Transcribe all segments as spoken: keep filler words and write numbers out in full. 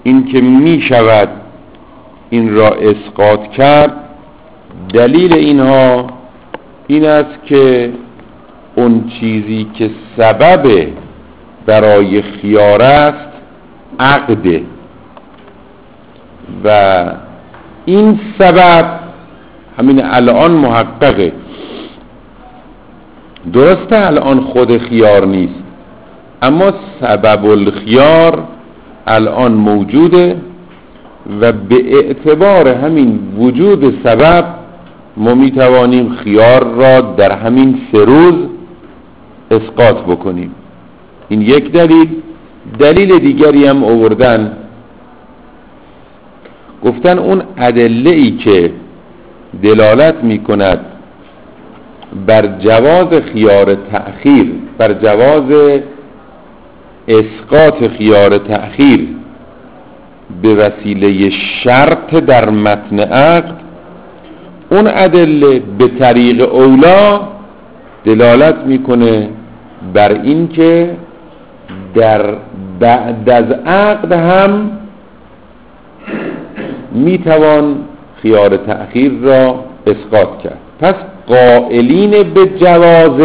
این که می شود این را اسقاط کرد، دلیل اینها این است که اون چیزی که سبب برای خیار است عقده و این سبب همین الان محققه. درسته الان خود خیار نیست، اما سبب الخیار الان موجوده و به اعتبار همین وجود سبب ما میتوانیم خیار را در همین سه روز اسقاط بکنیم. این یک دلیل. دلیل دیگری هم آوردن، گفتن اون ادله‌ای که دلالت میکند بر جواز خیار تأخیر، بر جواز اسقاط خیار تأخیر به وسیله شرط در متن عقد، اون ادله به طریق اولا دلالت میکنه بر این که در بعد از عقد هم میتوان خیار تأخیر را اسقاط کرد. پس قائلین به جواز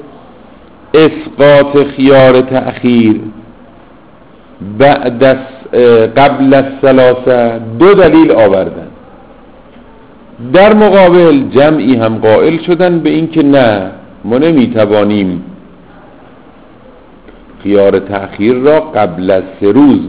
اسقاط خیار تأخیر بعد از قبل از ثلاثه دو دلیل آوردن. در مقابل جمعی هم قائل شدن به این که نه، ما نمیتوانیم خیار تأخیر را قبل از سه روز،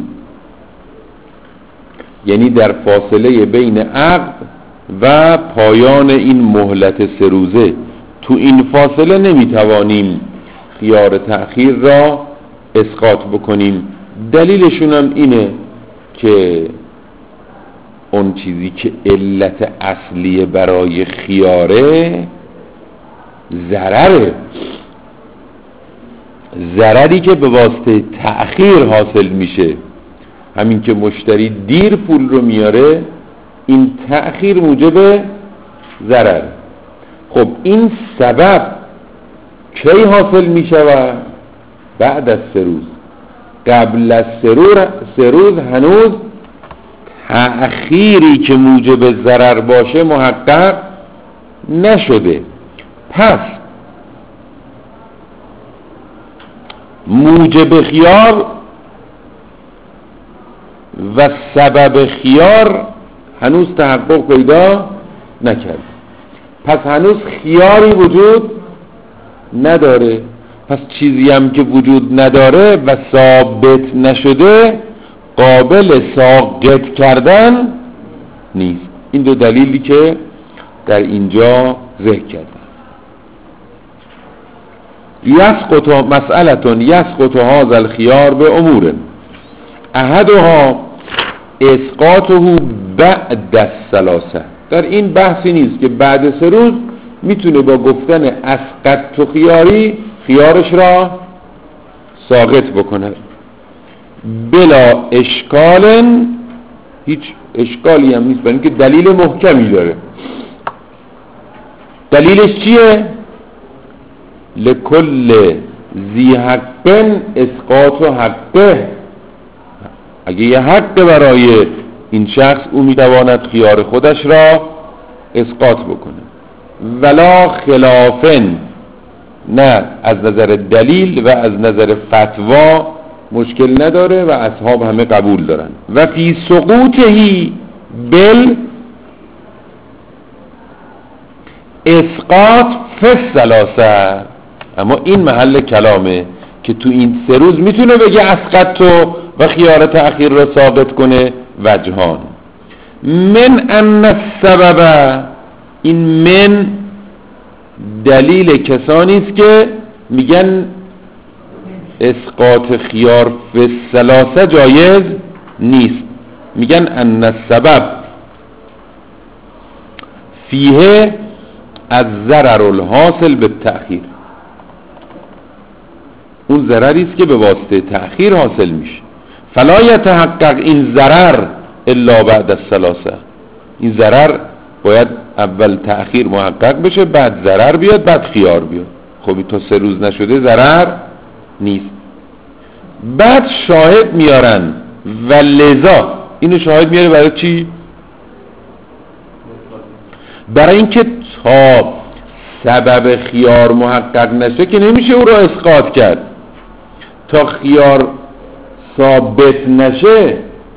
یعنی در فاصله بین عقد و پایان این مهلت سه روزه، تو این فاصله نمیتوانیم خیار تأخیر را اسقاط بکنیم. دلیلشون هم اینه که اون چیزی که علت اصلی برای خیاره ضرره، ضرری که به واسطه تأخیر حاصل میشه، همین که مشتری دیر پول رو میاره، این تأخیر موجب ضرر. خب این سبب کی حاصل میشود؟ بعد از سه روز. قبل از سه روز هنوز تأخیری که موجب ضرر باشه محقق نشده. پس موجب خیار و سبب خیار هنوز تحقق پیدا نکرد، پس هنوز خیاری وجود نداره. پس چیزی هم که وجود نداره و ثابت نشده قابل ساقط کردن نیست. این دو دلیلی که در اینجا ذکر کردن. یسقط مسئلتون یسقط هذا الخیار به امور احدها اسقاطه بعد الثلاثه. در این بحثی نیست که بعد سه روز میتونه با گفتن اسقط خیاری خیارش را ساقط بکنه بلا اشکال، هیچ اشکالی هم نیست، برای اینکه دلیل محکمی داره. دلیلش چیه؟ لکل ذی حق اسقاط حقه. اگه یه حق برای این شخص، او میتواند خیار خودش را اسقاط بکنه. ولا خلافن، نه از نظر دلیل و از نظر فتوا مشکل نداره و اصحاب همه قبول دارن. و فی سقوطهی بل اسقاط فی الثلاثه. اما این محل کلامه که تو این سه روز میتونه بگه اسقط تو و خیار تأخیر را ثابت کنه. وجهان من ان السبب، این من دلیل کسانی است که میگن اسقاط خیار فی الثلاثه جایز نیست. میگن ان السبب فیه الضرر الحاصل بالتأخیر، اون ضرری است که به واسطه تأخیر حاصل میشه. فلا یتحقق این ضرر الا بعد الثلاثه. این ضرر باید اول تأخیر محقق بشه، بعد ضرر بیاد، بعد خیار بیاد. خب تا سه روز نشده ضرر نیست. بعد شاهد میارن و لذا اینو شاهد میاره برای چی؟ برای اینکه تا سبب خیار محقق نشه که نمیشه او را اسقاط کرد. تا خیار ثابت نشه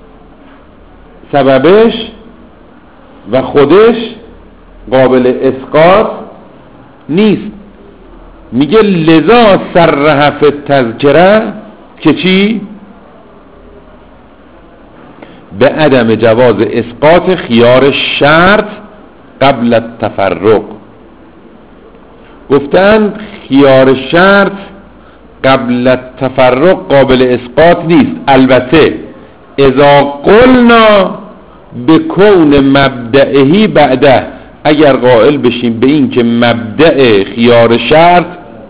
سببش و خودش قابل اسقاط نیست. میگه لذا صرح فی التذکره که چی؟ به عدم جواز اسقاط خیار شرط قبل التفرق. گفتن خیار شرط قبل التفرق قابل اسقاط نیست. البته اذا قلنا به کون مبدئهی بعده، اگر قائل بشیم به این که مبدأ خیار شرط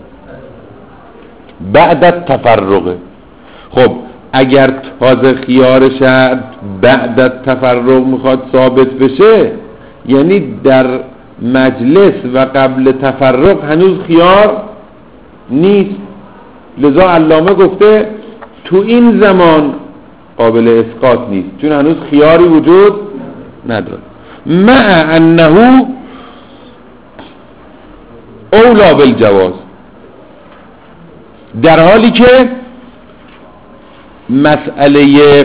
بعد التفرقه. خب اگر تازه خیار شرط بعد التفرق میخواد ثابت بشه، یعنی در مجلس و قبل تفرق هنوز خیار نیست. لذا علامه گفته تو این زمان قابل اسقاط نیست، چون هنوز خیاری وجود نداره. مع انه اولا بالجواز، در حالی که مسئله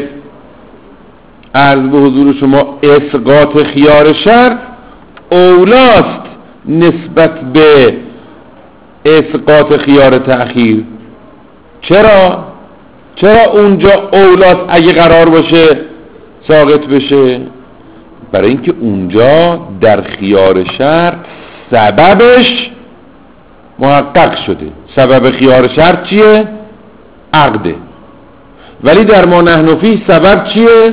عرض به حضور شما اسقاط خیار شرط اولاست نسبت به اسقاط خیار تأخیر. چرا؟ چرا اونجا اولاست اگه قرار باشه ساقط بشه؟ برای اینکه اونجا در خیار شرط سببش محقق شده. سبب خیار شرط چیه؟ عقده. ولی در ما نحن فیه سبب چیه؟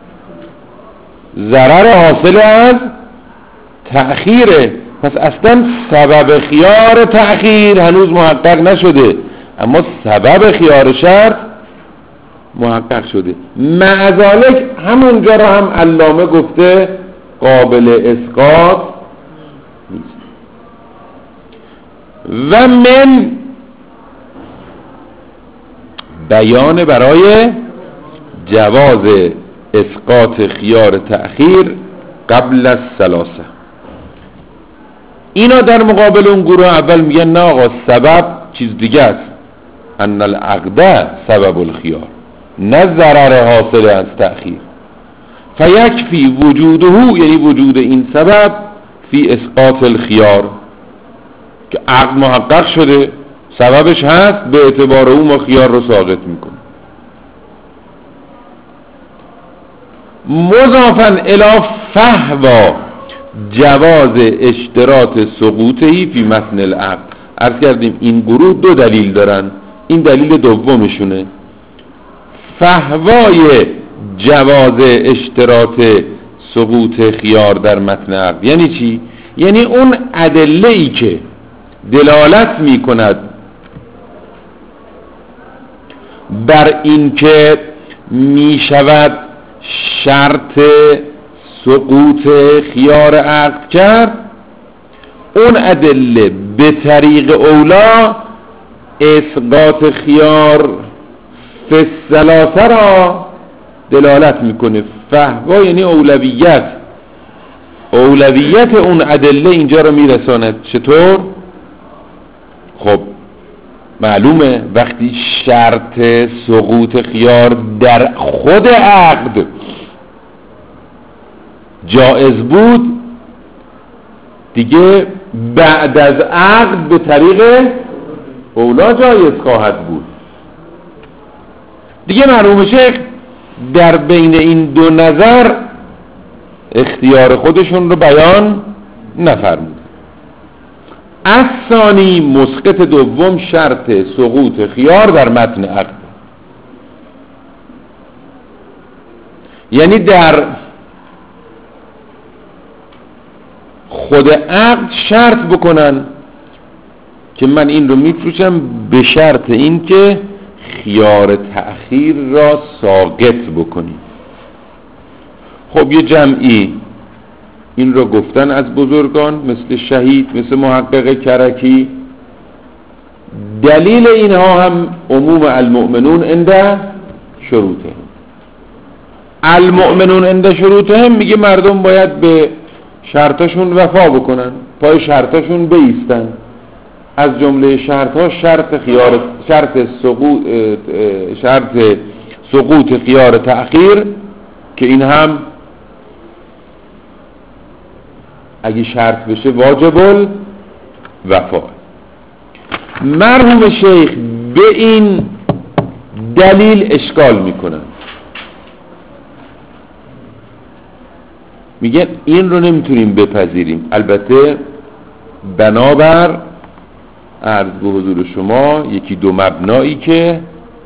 ضرر حاصل از تأخیره. پس اصلا سبب خیار تأخیر هنوز محقق نشده، اما سبب خیار شرط محقق شده. مع ذالک همونجا را هم علامه گفته قابل اسقاط نیست. و من بیان برای جواز اسقاط خیار تأخیر قبل الثلاثه. اینا در مقابل اون گروه اول میگن نه آقا، سبب چیز دیگه است. ان العقده سبب الخیار، نه ضرر حاصل از تأخیر. فیکفی وجوده، یعنی وجود این سبب، فی اسقاط الخیار، که عقد محقق شده، سببش هست، به اعتبار او ما خیار رو ساقط میکنه. مضافن الی فهوا جواز اشتراط سقوطهی فی متن العقد. عرض کردیم این گروه دو دلیل دارن، این دلیل دومشونه. فهوای جواز اشتراط سقوط خیار در متن عقد یعنی چی؟ یعنی اون ادله‌ای که دلالت میکند بر این که میشود شرط سقوط خیار عقد کرد، اون ادله به طریق اولا اسقاط خیار فی الثلاثه را دلالت میکنه. فهوا یعنی اولویت، اولویت اون ادله اینجا رو میرساند. چطور؟ خب معلومه وقتی شرط سقوط خیار در خود عقد جائز بود، دیگه بعد از عقد به طریق اولا جایز خواهد بود. دیگه مرحوم شیخ در بین این دو نظر اختیار خودشون رو بیان نفرمود. الثانی مسقط دوم شرط سقوط خیار در متن عقد، یعنی در خود عقد شرط بکنن که من این رو میفروشم به شرط این که خیار تأخیر را ساقط بکنی. خب یه جمعی این رو گفتن از بزرگان مثل شهید، مثل محقق کرکی. دلیل اینها هم عموم المؤمنون عند شروطه. المؤمنون عند شروطهم میگه مردم باید به شرطاشون وفا بکنن، پای شرطاشون بایستن. از جمله شرطها شرط خیار شرط سقوط شرط سقوط خیار تأخیر، که این هم اگه شرط بشه واجب الوفا. مرحوم شیخ به این دلیل اشکال میکنن، میگن این رو نمیتونیم بپذیریم. البته بنابر عرض به حضور شما یکی دو مبنایی که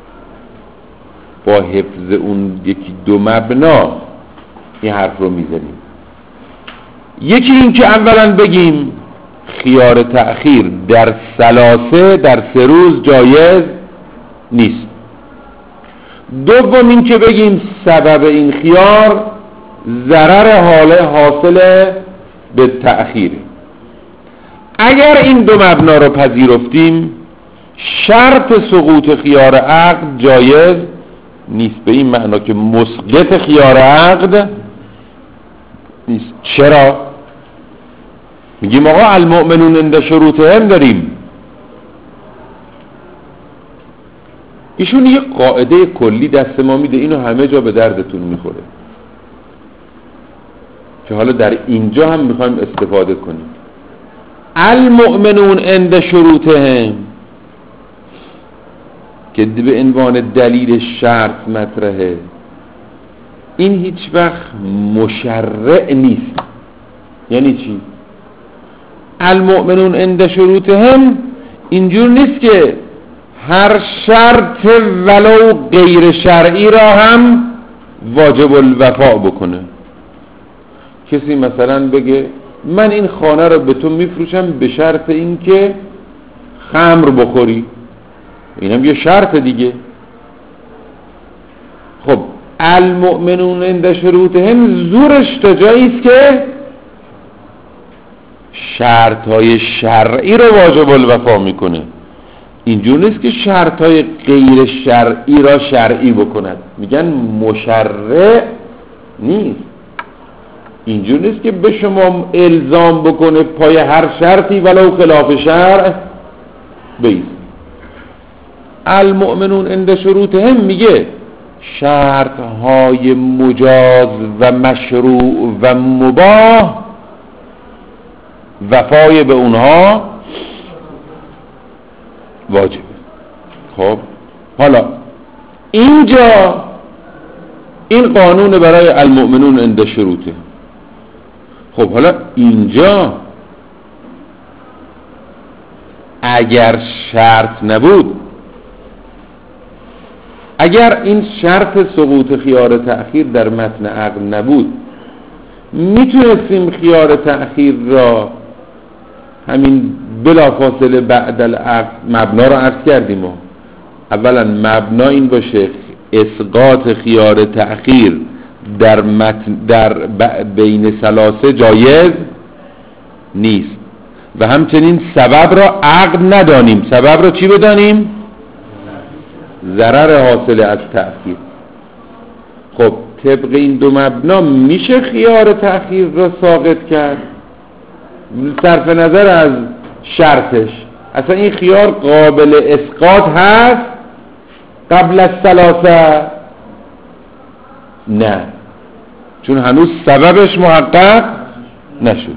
با حفظ اون یکی دو مبنا این حرف رو میزنیم. یکی این که اولا بگیم خیار تأخیر در ثلاثه در سه روز جایز نیست. دوم این که بگیم سبب این خیار ضرر حاله حاصل به تأخیر. اگر این دو مبنا رو پذیرفتیم شرط سقوط خیار عقد جایز نیست، به این معنا که مسقط خیار عقد نیست. چرا؟ میگیم آقا المؤمنون عند شروطهم داریم، ایشون یه قاعده کلی دست ما میده، اینو همه جا به دردتون میخوره که حالا در اینجا هم میخوایم استفاده کنیم. المؤمنون عند شروطهم که به عنوان دلیل شرط مطرحه، این هیچ وقت مشرع نیست. یعنی چی؟ المؤمنون عند شروطهم اینجور نیست که هر شرط ولو غیر شرعی را هم واجب الوفا بکنه. کسی مثلا بگه من این خانه رو به تو میفروشم به شرط این که خمر بخوری، اینم یه شرط دیگه. خب المؤمنون عند شروطهم زورش تا جایی است که شرطهای شرعی رو واجب الوفا میکنه. اینجور نیست که شرطهای غیر شرعی را شرعی بکند، میگن مشرع نیست. اینجور نیست که به شما الزام بکنه پای هر شرطی ولو خلاف شرع بیست. المؤمنون عند شروطهم میگه شرطهای مجاز و مشروع و مباح وفای به اونها واجبه. خب حالا اینجا این قانون برای المؤمنون عند شروطه. خب حالا اینجا اگر شرط نبود، اگر این شرط سقوط خیار تأخیر در متن عقد نبود، میتونستیم خیار تأخیر را همین بلافاصله بعد العقد مبنا را عرض کردیم. اولا مبنا این باشه اسقاط خیار تأخیر در متن در بین ثلاثه جایز نیست و همچنین سبب را عقد ندانیم. سبب را چی بدانیم؟ ضرر حاصل از تأخیر. خب طبق این دو مبنا میشه خیار تأخیر را ساقط کرد صرف نظر از شرطش. اصلا این خیار قابل اسقاط هست قبل از ثلاثه؟ نه، چون هنوز سببش محقق نشد.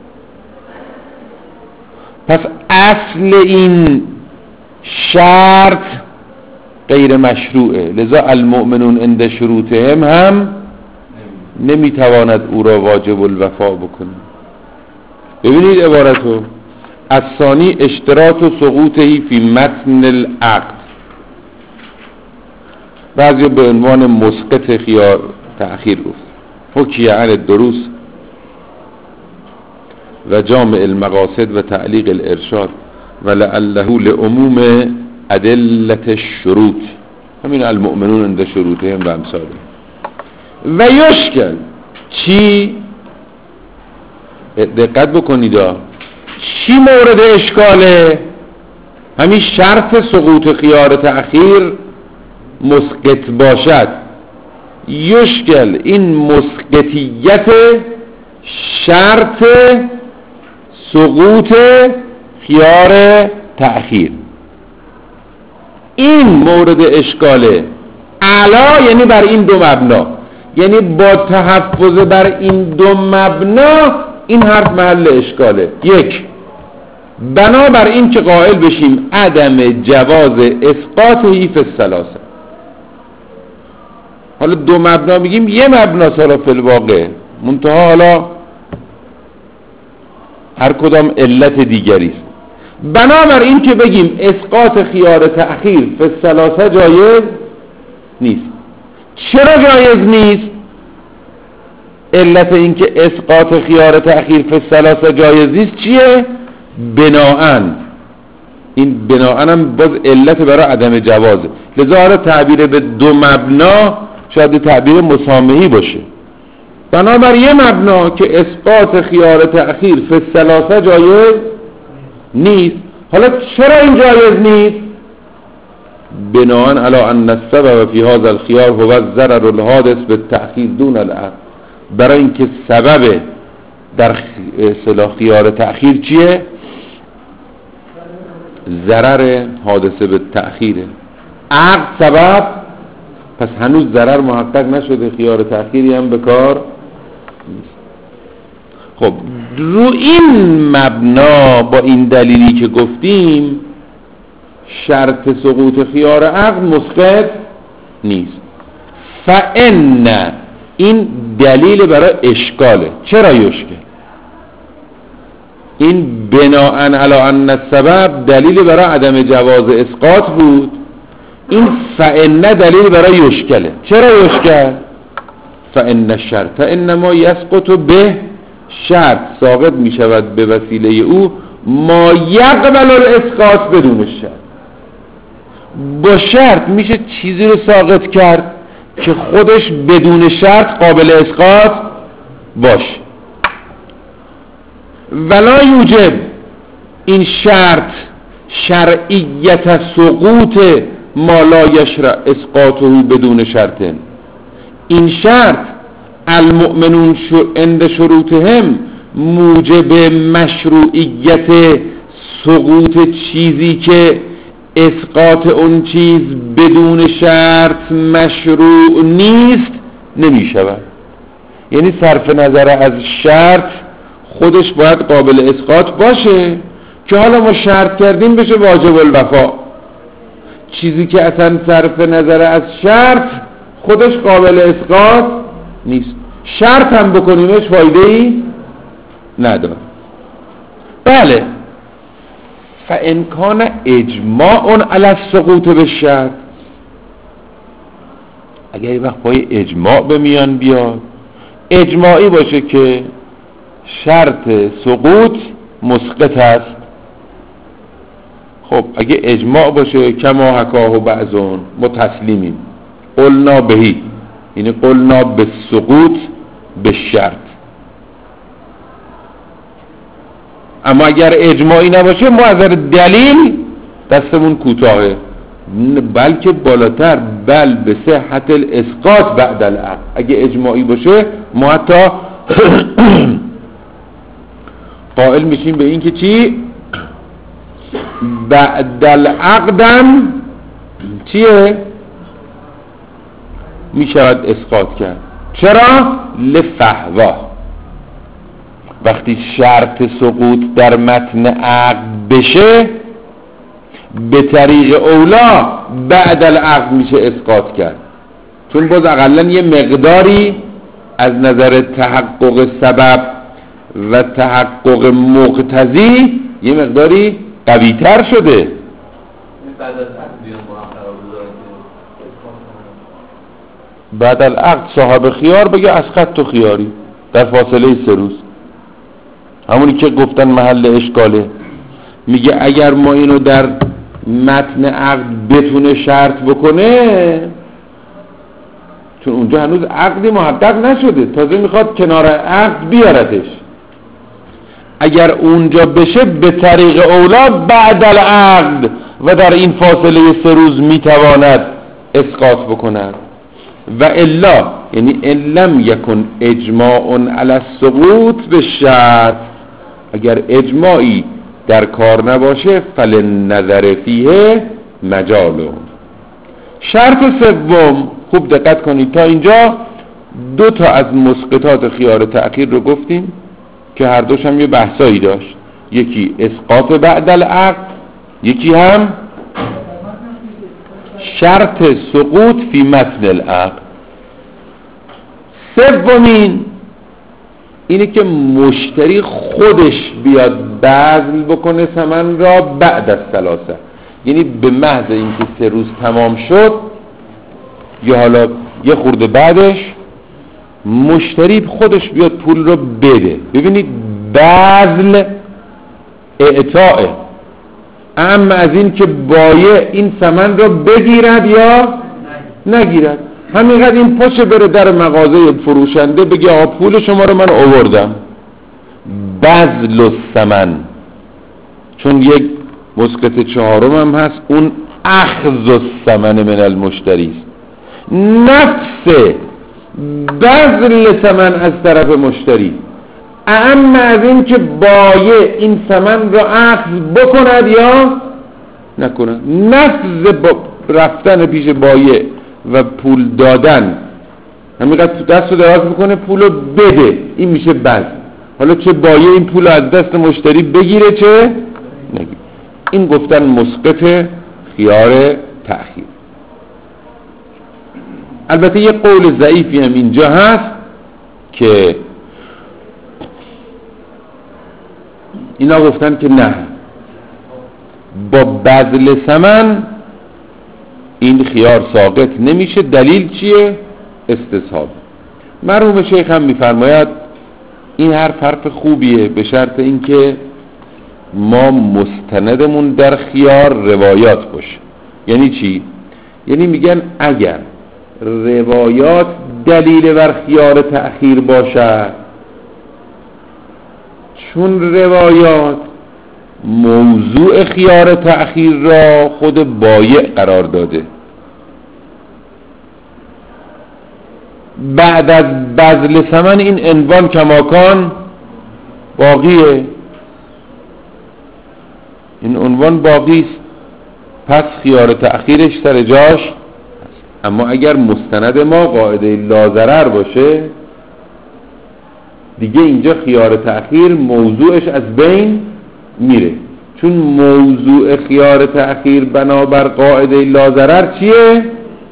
پس اصل این شرط غیر مشروعه، لذا المؤمنون عند شروطهم هم نمیتواند او را واجب الوفا بکنه. ببینید عبارتو الثانی اشتراط و سقوطهی فی متن العقد، بعضی به عنوان مسقط خیار تأخیر گفت. حکیه عن الدروس و جامع المقاصد و تعلیق الارشاد و لعله لعموم ادلت الشروط، همین المؤمنون عند شروطهم و امثاله. و یشکل چی؟ دقت بکنید چی مورد اشکاله؟ همین شرط سقوط خیار تأخیر مسقط باشد. یشکل این مسقطیت شرط سقوط خیار تأخیر. این مورد اشکاله. علا یعنی بر این دو مبنا، یعنی با تحفظ بر این دو مبنا این حرف محل اشکاله. یک، بنابر این که قائل بشیم عدم جواز اسقاط حیف الثلاثه. حالا دو مبنا میگیم، یه مبنا سالا فی الواقع، منتها حالا هر کدام علت دیگری است. بنابر این که بگیم اسقاط خیار تأخیر فی الثلاثه جایز نیست. چرا جایز نیست؟ علت این که اسقاط خیار تأخیر فی الثلاثه جایز نیست چیه؟ بناءن، این بناءن هم باز علت برای عدم جوازه. لذا تعبیر به دو مبنا شاید تعبیر مسامحی باشه. بنابر یه مبنا که اسقاط خیار تأخیر فی الثلاثه جایز نیست. حالا چرا این جایز نیست؟ بناءن علی ان السبب فی هذا الخيار هو الضرر الحادث بالتأخیر دون العقد. برای اینکه سبب در اصطلاح خیار تأخیر چیه؟ ضرر حادثه به تأخیره. عقد سبب، پس هنوز ضرر محقق نشده، خیار تأخیری هم به کار نیست. خب رو این مبنا با این دلیلی که گفتیم شرط سقوط خیار عقد مسقط نیست. فان این دلیل برای اشکاله. چرا یشکل؟ این بناءن علی ان السبب دلیل برای عدم جواز اسقاط بود، این فان دلیل برای یشکله. چرا یشکل؟ فان الشرط انما یسقط به، شرط ساقط می شود به وسیله او ما یقبل الاسقاط بدون شرط. با شرط میشه چیزی رو ساقط کرد که خودش بدون شرط قابل اسقاط باشه. ولا یوجب، این شرط شرعیت سقوط ما لا یشرع اسقاطه بدون شرط. این شرط المؤمنون عند شروطهم موجب مشروعیت سقوط چیزی که اسقاط اون چیز بدون شرط مشروع نیست نمی شود. یعنی صرف نظر از شرط خودش باید قابل اسقاط باشه که حالا ما شرط کردیم بشه واجب الوفا. چیزی که اصلا صرف نظر از شرط خودش قابل اسقاط نیست، شرط هم بکنیمش فایده ای نداره. بله، فان کان اجماع علی السقوط بالشرط، اگر یه وقت پای اجماع به میان بیاد، اجماعی باشه که شرط سقوط مسقط است. خب اگه اجماع باشه کما حکاه بعضون ما تسلیمیم، قلنا بهی، یعنی قلنا به سقوط به شرط. اما اگر اجماعی نباشه ما از دلیل دستمون کوتاهه، بلکه بالاتر، بل به صحت الاسقاط بعد العقد. اگه اجماعی باشه ما حتی قائل میشیم به این که چی؟ بعد العقدم چیه؟ میشود اسقاط کرد. چرا؟ لفحوا، وقتی شرط سقوط در متن عقد بشه به طریق اولا بعد العقد میشه اسقاط کرد، چون باز اقلا یه مقداری از نظر تحقق سبب و تحقق مقتضی یه مقداری قوی تر شده. بعد العقد صاحب خیار بگه اسقط تو خیاری در فاصله سه روز، همونی که گفتن محل اشکاله. میگه اگر ما اینو در متن عقد بتونه شرط بکنه، چون اونجا هنوز عقدی محقق نشده، تازه میخواد کنار عقد بیارتش، اگر اونجا بشه به طریق اولا بعد العقد و در این فاصله سه روز میتواند اسقاط بکند. و الا یعنی ان لم یکن اجماع علی السقوط به شرط، اگر اجماعی در کار نباشه فللنظر فیه مجال. شرط سوم، خوب دقت کنید، تا اینجا دو تا از مسقطات خیار تأخیر رو گفتیم که هر دوش هم یه بحثایی داشت، یکی اسقاط بعد العقد، یکی هم شرط سقوط فی متن العقد. سومین اینه که مشتری خودش بیاد بذل بکنه ثمن را بعد از ثلاثه، یعنی به محض اینکه سه روز تمام شد یا حالا یه خورده بعدش مشتری خودش بیاد پول رو بده. ببینید بذل اعطائه، اما از این که بایع این ثمن رو بگیرد یا نگیرد. همینقدر این پاشه بره در مغازه فروشنده بگه آقا پول شما رو من آوردم. بذل الثمن، چون یک مسقط چهارم هم هست، اون اخذ الثمن من المشتری است. نفس بذل ثمن از طرف مشتری، اما از این که بایع این ثمن را اخذ بکند یا نکند. نفس رفتن پیش بایع و پول دادن، همینقدر تو دست رو دراز بکنه پول رو بده، این میشه بذل. حالا چه بایع این پول رو از دست مشتری بگیره چه نگیره. این گفتن مسقط خیار تأخیر. البته یه قول ضعیفی هم اینجا هست که اینا گفتن که نه، با بذل ثمن این خیار ساقط نمیشه. دلیل چیه؟ استصحاب. مرحوم شیخ هم میفرماید این حرف حرف خوبیه، به شرط اینکه ما مستندمون در خیار روایات باشه. یعنی چی؟ یعنی میگن اگر روایات دلیل بر خیار تأخیر باشد، چون روایات موضوع خیار تأخیر را خود بایع قرار داده، بعد از بذل ثمن این عنوان کماکان باقیه، این عنوان باقی است، پس خیار تأخیرش سر جاش. اما اگر مستند ما قاعده لا ضرر باشه دیگه اینجا خیار تأخیر موضوعش از بین میره، چون موضوع خیار تأخیر بنابر قاعده لا ضرر چیه؟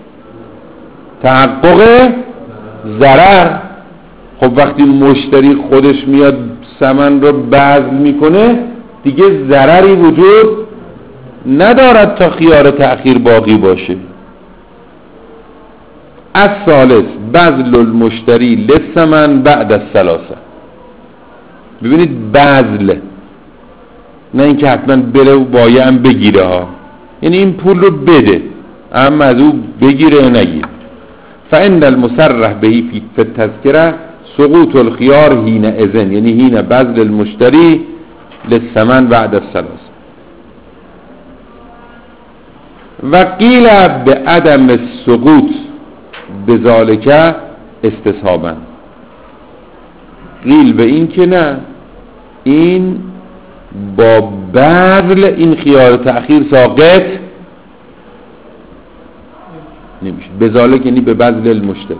تحقق ضرر. خب وقتی مشتری خودش میاد ثمن رو بذل میکنه دیگه ضرری وجود ندارد تا خیار تأخیر باقی باشه. الثالث بذل المشتری للثمن بعد الثلاثه. ببینید بذل، نه اینکه حتما بره و بایع هم بگیره ها، یعنی این پول رو بده اما از او بگیره یا نگیره. فإن المصرح به فی التذکره سقوط الخيار حين اذن، یعنی حين بذل المشتری للثمن بعد الثلاثه. و قیل به عدم السقوط بذالک استصحابا، قیل به این که نه، این با بذل این خیار تأخیر ساقط نمیشه. بذالک یعنی به بذل المشتری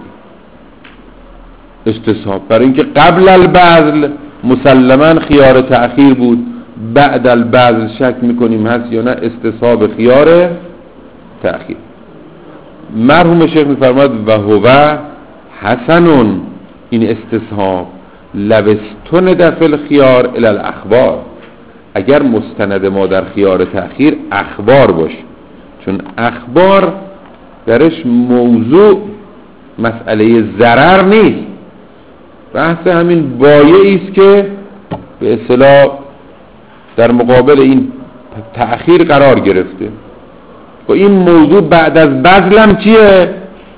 استصحاب، برای اینکه قبل البذل مسلما خیار تأخیر بود، بعد البذل شک میکنیم هست یا نه، استصحاب خیار تأخیر. مرحوم شیخ میفرماد و هو حسنون، این استصحاب لبستون دفل خیار الی الاخبار، اگر مستند ما در خیار تأخیر اخبار باشه، چون اخبار درش موضوع مسئله ضرر نیست، بحث همین بایعی است که به اصطلاح در مقابل این تأخیر قرار گرفته و این موضوع بعد از بذلم چیه؟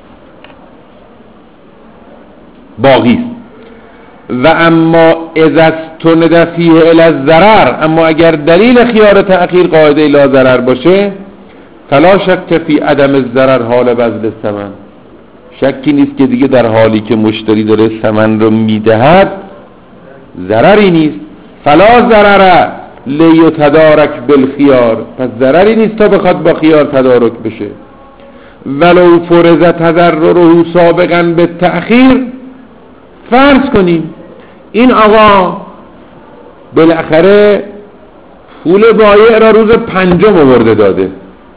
باقی است. و اما اذا استند فیه الی الضرر، اما اگر دلیل خیار تأخیر قاعده لا ضرر باشه فلا شک فی عدم الضرر حال بذل الثمن، شکی نیست که دیگه در حالی که مشتری داره ثمن رو میدهد ضرری نیست. فلا ضرر لیتدارک بالخیار، پس ضرری نیست تا بخواد با خیار تدارک بشه. ولو فرض تضرره سابقا به تأخیر، فرض کنیم این آقا بالاخره پول بایع را روز پنجم آورده داده،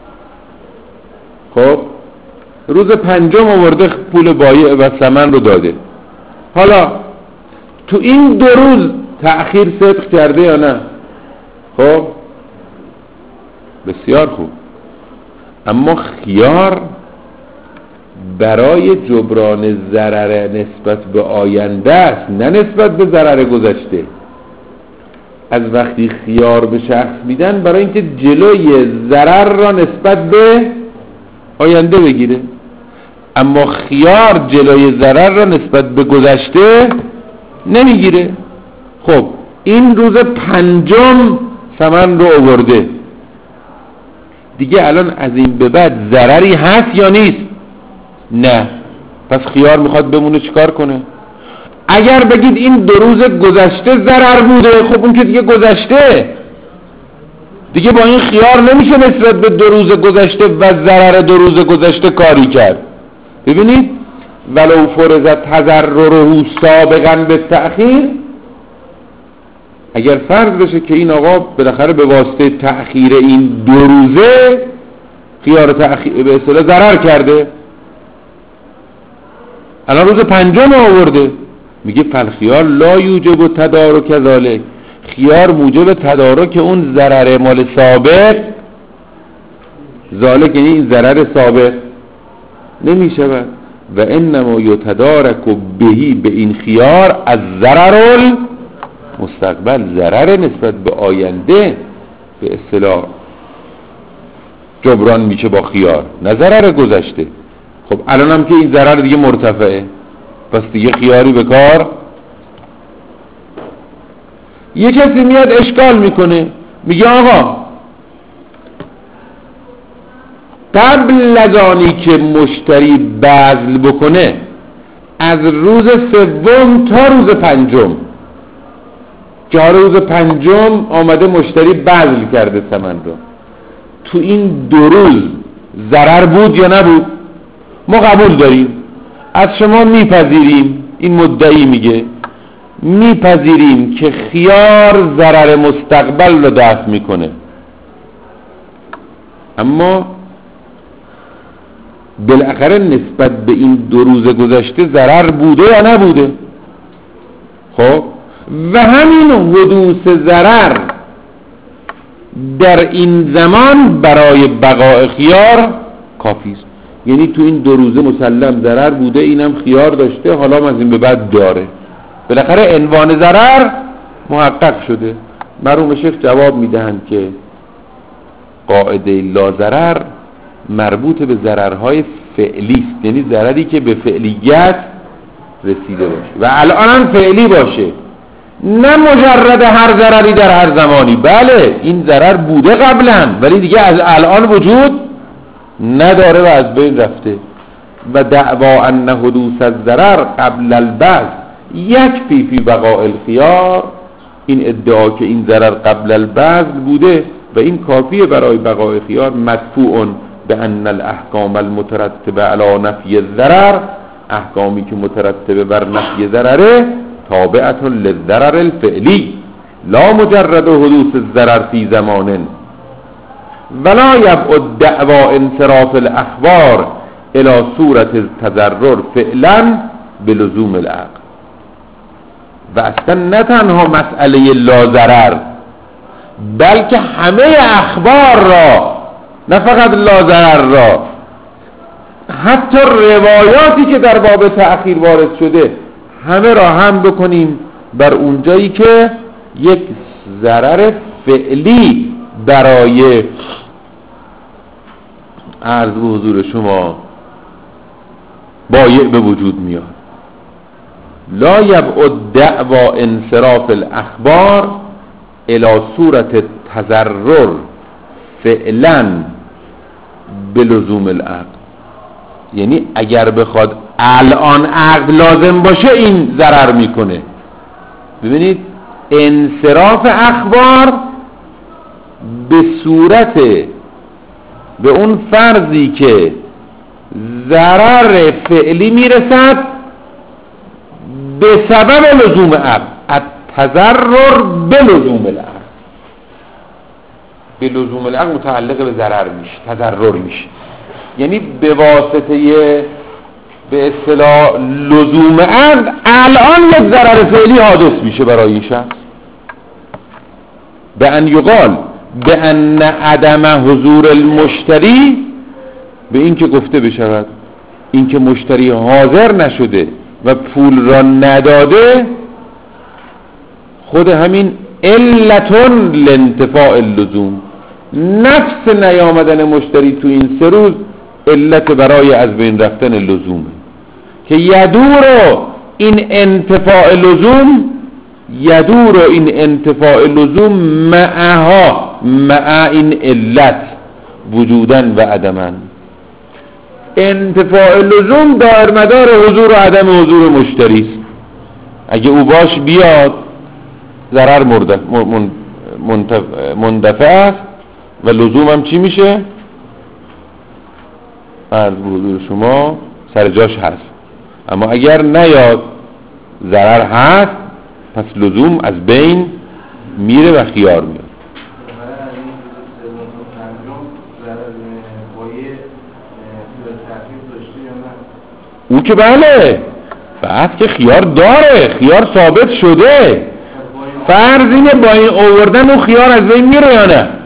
خب روز پنجم آورده پول بایع و ثمن رو داده. حالا تو این دو روز تأخیر صدق کرده یا نه؟ خب بسیار خوب. اما خیار برای جبران ضرر نسبت به آینده است، نه نسبت به ضرر گذشته. از وقتی خیار به شخص میدن برای اینکه جلوی ضرر را نسبت به آینده بگیره، اما خیار جلوی ضرر را نسبت به گذشته نمیگیره. خب این روز پنجم ثمن رو آورده دیگه، الان از این به بعد ضرری هست یا نیست؟ نه. پس خیار میخواد بمونه چیکار کنه؟ اگر بگید این دو روز گذشته ضرر بوده، خب اون که دیگه گذشته، دیگه با این خیار نمیشه نسبت به دو روز گذشته و ضرر دو روز گذشته کاری کرد. ببینید ولو فرض تضرره سابقا به تأخیر، اگر فرض بشه که این آقا بالاخره به واسطه تأخیر این دو روزه خیار تأخیر به اصطلاح ضرر کرده، الان روز پنجم آورده، میگه فالخیار لا یوجب تدارک ذالک، خیار موجب تدارک اون ضرر مال سابق، ذالک یعنی این ضرر سابق نمیشود. و انما یتدارک بهی، به این خیار از ضرر مستقبل، ضرر نسبت به آینده به اصطلاح جبران میشه با خیار، نه ضرر گذشته. خب الان هم که این ضرر دیگه مرتفعه، پس دیگه خیاری به کار. یه کسی میاد اشکال میکنه، میگه آقا قبل از آنی که مشتری بذل بکنه، از روز سوم تا روز پنجم، که روز پنجم آمده مشتری بذل کرده ثمن رو، تو این دو روز ضرر بود یا نبود؟ ما قبول داریم، از شما میپذیریم، این مدعی میگه میپذیریم که خیار ضرر مستقبل رو دفع میکنه، اما بالاخره نسبت به این دو روز گذشته ضرر بوده یا نبوده؟ خب و همین حدوث ضرر در این زمان برای بقای خیار کافی است. یعنی تو این دو روزه مسلم ضرر بوده، اینم خیار داشته، حالا از این به بعد داره، بالاخره عنوان ضرر محقق شده. مرحوم شیخ جواب میدهند که قاعده لا ضرر مربوط به ضررهای فعلی است، یعنی ضرری که به فعلیت رسیده باشه و الان هم فعلی باشه، نه مجرد هر ضرری در هر زمانی. بله این ضرر بوده قبلا ولی دیگه از الان وجود نداره و از بین رفته. و دعوا ان حدوث الضرر قبل البذل یکفی فی بقاء الخیار، این ادعا که این ضرر قبل البذل بوده و این کافیه برای بقاء خیار، مدفوع به ان الاحکام المترتبه علی نفی الضرر، احکامی که مترتبه بر نفی ضرره تابعه للضرر الفعلی لا مجرد حدوث الضرر فی زمان. ولا یبعد دعوا انصراف الاخبار الى صورت التضرر فعلا بلزوم العقل. و اصلا نه تنها مسئله لا ضرر، بلکه همه اخبار را، نه فقط لا ضرر را، حتی روایاتی که در باب تأخیر وارد شده همه را هم بکنیم بر اونجایی که یک ضرر فعلی برای عرض به حضور شما بایع به وجود میاد. لا یبعد دعوا انصراف الاخبار الى صورت تضرر فعلا بلزوم العقل. یعنی اگر بخواد الان عقد لازم باشه این ضرر میکنه. ببینید انصراف اخبار به صورت به اون فرضی که ضرر فعلی میرسد به سبب لزوم عقد، التضرر به لزوم العقد، به لزوم العقد متعلق به ضرر میشه، تضرر میشه، یعنی به واسطه به اصطلاح لزوم عقد الان یک ضرر فعلی حادث میشه برای این شخص. به ان یقال به ان عدم حضور المشتری، به این که گفته بشود این که مشتری حاضر نشده و پول را نداده خود همین علتون لانتفاع اللزوم، نفس نیامدن مشتری تو این سه روز علت برای از بین رفتن لزومه که یدور این انتفاع لزوم یدور این انتفاع لزوم معها مع این علت وجودن و عدمن. انتفاع لزوم دار مدار حضور و عدم حضور مشتری است. اگه او باش بیاد ضرر مندفع است و لزوم هم چی میشه؟ عرض حضور شما سر جاش هست. اما اگر نیاد ضرر هست، پس لزوم از بین میره و خیار میاد. او که بله بعد که خیار داره، خیار ثابت شده، فرض اینه با این آوردن اون خیار از بین میره یا نه؟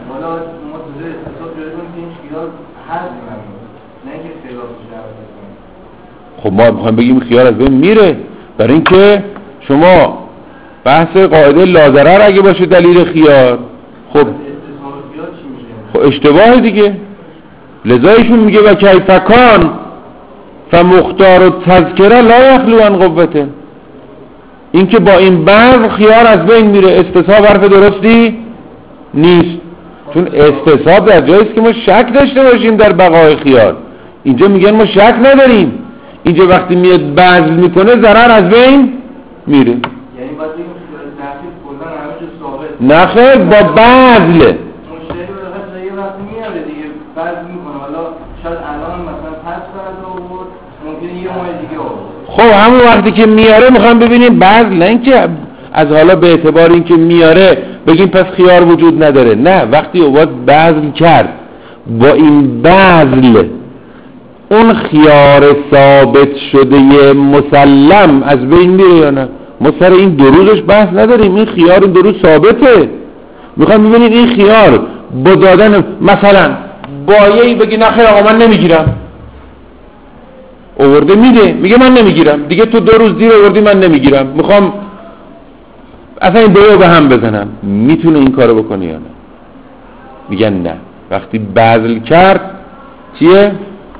خب ما میخوایم بگیم خیار از بین میره، برای اینکه شما بحث قاعده لازرر اگه باشه دلیل خیار، خب خب اشتباه دیگه. لذا ایشون میگه و کیفکان فمختار و تذکره لا یخلو عن قوته، این که با این بعض خیار از بین میره. استصحاب حرف درستی نیست، چون استصحاب در جایی است که ما شک داشته باشیم در بقای خیار. اینجا میگن ما شک نداریم، اینجا وقتی میاد بذل میکنه ضرر از بین میره. یعنی باید بگیم خیار تحقیق کلن همه چه ثابت؟ نه خیر، با بذل مشتری باید یه وقت میاره دیگه بذل میکنه، حالا شاید الان مثلا پس فردا آورد، ممکنه یه ماه دیگه آورد. خب همون وقتی که میاره میخوام ببینیم بذل، نه اینکه از حالا به اعتبار اینکه میاره بگیم پس خیار وجود نداره. نه، وقتی اوقات بذل کرد با این بذل اون خیار ثابت شده مسلم از بین میره یا نه؟ ما سر این دو روزش بحث نداریم، این خیار این دو روز ثابته. میخوام ببینید این خیار با دادن مثلا بایه‌ای بگی نه خیر آقا من نمیگیرم، آورده میده میگه من نمیگیرم دیگه، تو دو روز دیر آوردی من نمیگیرم، میخوام اصلا این دویو به هم بزنم، میتونه این کارو بکنه یا نه؟ میگن نه. وقتی بذل کرد چیه؟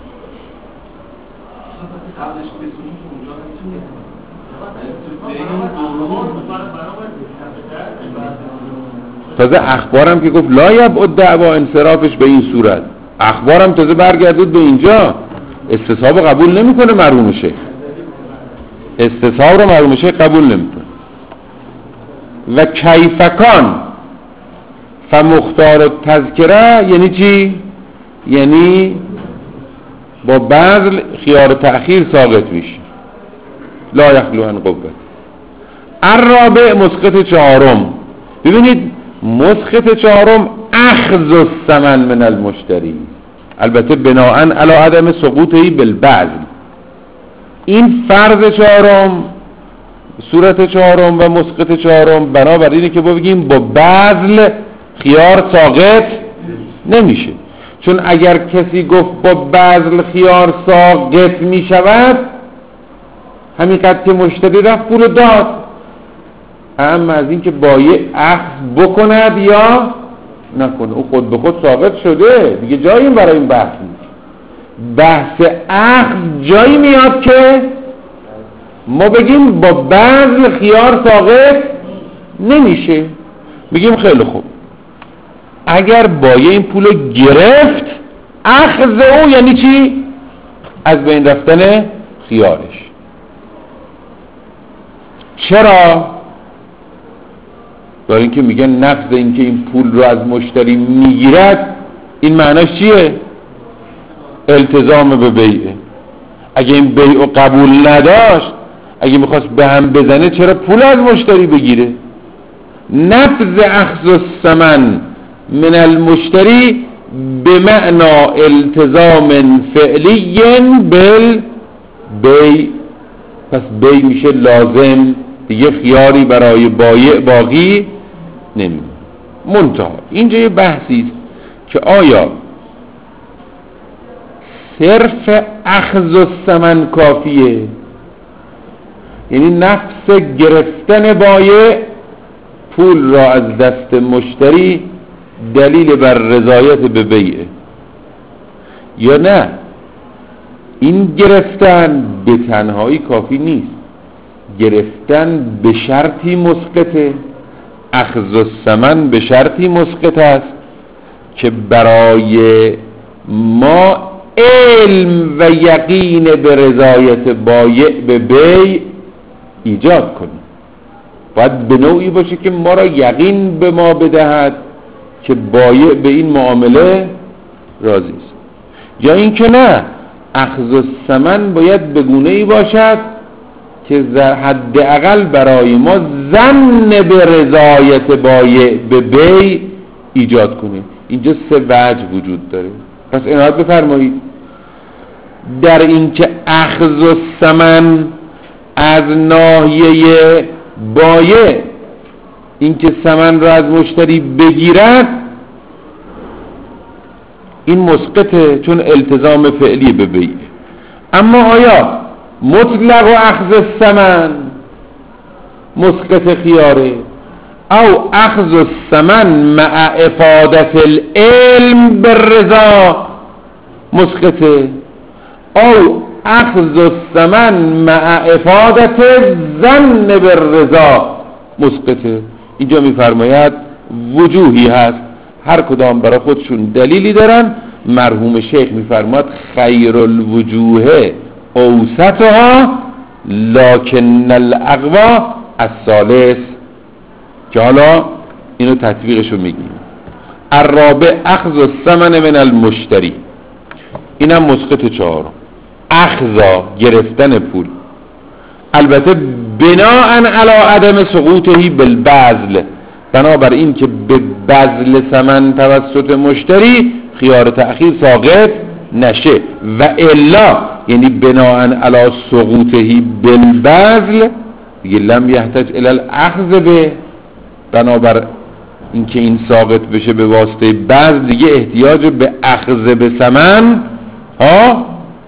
تازه اخبارم که گفت لا یبعد دعوا انصرافش به این صورت، اخبارم تازه برگردود به اینجا، استصحاب قبول نمیکنه مرحوم شیخ، استصحاب رو مرحوم شیخ قبول نمیکنه. و کیفکان فمختار تذکره یعنی چی؟ یعنی با بذل خیار تأخیر ساقط میشه، لا یخلو عن قوت. الرابع مسقط چهارم. ببینید مسقط چهارم اخذ الثمن من المشتری، البته بناءً علی عدم سقوطی بالبذل. این فرض چهارم، صورت چهارم و مسقط چهارم بنابر اینه که بگیم با بذل خیار ساقط نمیشه، چون اگر کسی گفت با بذل خیار ساقط میشود همین قد که مشتری رفت پول داد، اما از این که بایع اخذ بکند یا نکنه او خود به خود ثابت شده دیگه، جایی برای این بحث نیست. بحث اخذ جایی میاد که ما بگیم با بذل خیار ساقط نمیشه. بگیم خیلی خوب، اگر بایع این پولو گرفت اخذ او یعنی چی؟ از بین رفتن خیارش. چرا؟ برای اینکه میگن نقض اینکه این پول رو از مشتری میگیرد، این معناش چیه؟ التزام به بیعه. اگه این بیع قبول نداشت، اگه میخواست به هم بزنه، چرا پول از مشتری بگیره؟ نفذ اخذ الثمن من المشتری به معنا التزام فعلی بالبیع. پس بیع میشه لازم، دیگه خیاری برای بایع باقی نمی. منتها اینجا یه بحثی است که آیا صرف اخذ الثمن کافیه؟ یعنی نفس گرفتن بایع پول را از دست مشتری دلیل بر رضایت به بیعه، یا نه این گرفتن به تنهایی کافی نیست، گرفتن به شرطی مسقطه، اخذ الثمن به شرطی مسقط است که برای ما علم و یقین به رضایت بایع به بیع ایجاد کنیم. باید به نوعی باشه که ما را یقین به ما بدهد که بایع به این معامله راضی است، یا اینکه نه، اخذ الثمن باید به گونه‌ای باشد که حداقل برای ما ظن به رضایت بایع به بیع ایجاد کنه. اینجا سه وجه وجود داره. پس عنایت بفرمایید در این که اخذ الثمن از ناحیه بایع، این که ثمن را از مشتری بگیرد، این مسقطه چون التزام فعلی به بیع. اما آیا مطلق و اخذ الثمن مسقط خیاره، او اخذ الثمن مع افادت العلم بالرضا مسقطه، او اخذ الثمن مع افادت الظن بالرضا مسقطه؟ اینجا میفرماید وجوهی هست، هر کدام برای خودشون دلیلی دارن. مرحوم شیخ میفرماید خیر الوجوه اوسطها لکن الاقوا الثالث، که حالا اینو تطبیقشو میگیم. الرابع اخذ الثمن من المشتری، اینم مسقط چهارم. اخذا گرفتن پول، البته بناء علی عدم سقوطهی بالبذل، بنابر این که به بذل ثمن توسط مشتری خیار تأخیر ساقط نشه، و الا یعنی بناء علی سقوطهی بالبذل دیگه لم یحتاج الی الاخذ به، بنابر اینکه این ساقط بشه به واسطه بذل دیگه احتیاج به اخذ به ثمن ها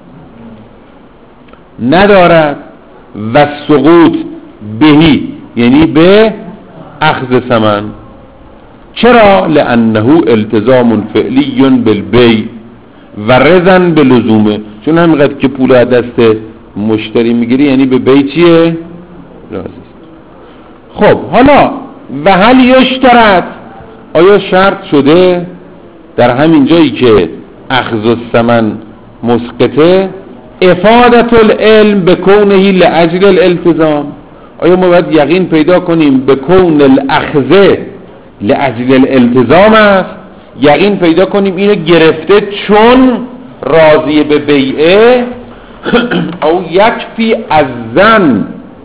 ندارد. و سقوط بهی یعنی به اخذ ثمن. چرا؟ لانه التزام فعلی بالبیع و رضن بلزومه، چون همینقدر که پول از دست مشتری میگیری یعنی به بیع چیه؟ راضی است. خب حالا و هل یشترط، آیا شرط شده در همین جایی که اخذ الثمن مسقطه افادت العلم بکونه لاجل الالتزام؟ آیا ما باید یقین پیدا کنیم به کون الاخذ لاجل الالتزام است، یقین پیدا کنیم اینو گرفته چون راضی به بیعه، او یکفی از زن،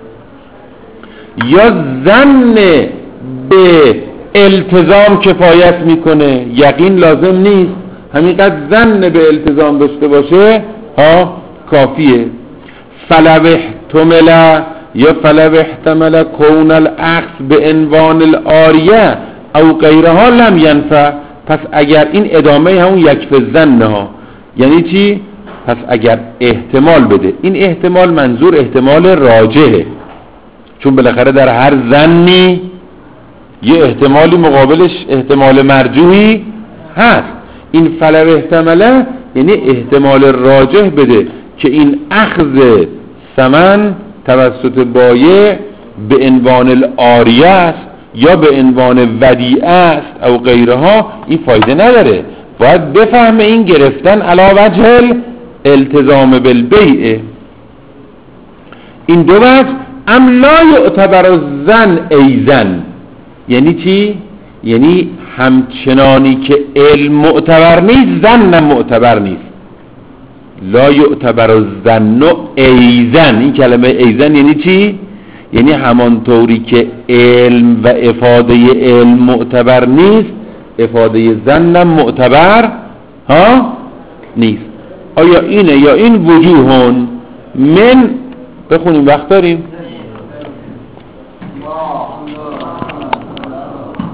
یا زن به التزام کفایت میکنه، یقین لازم نیست، همینقدر زن به التزام داشته باشه ها کافیه. فلو احتمل یا فلو احتمل کون الاخذ به عنوان الاریه او غیرها لم ینفع، پس اگر این ادامه همون یک فزن ها یعنی چی؟ پس اگر احتمال بده، این احتمال منظور احتمال راجحه، چون بالاخره در هر ظنی یه احتمالی مقابلش احتمال مرجوحی هست. این فلو احتماله یعنی احتمال راجح بده که این اخذ ثمن توسط بایع به عنوان الاریه است یا به عنوان ودیعه است او غیرها، این فایده نداره. باید بفهمه این گرفتن علی وجه التزام بالبیع، این دو وجه. ام لا یعتبر الظن ایزن، یعنی چی؟ یعنی همچنانی که علم معتبر نیست ظن معتبر نیست. لا یعتبر الظن ایزن، این کلمه ایزن یعنی چی؟ یعنی همانطوری که علم و افاده علم معتبر نیست، افاده ظن معتبر ها نیست. آیا اینه یا این وجوهون من بخونیم وقت داریم؟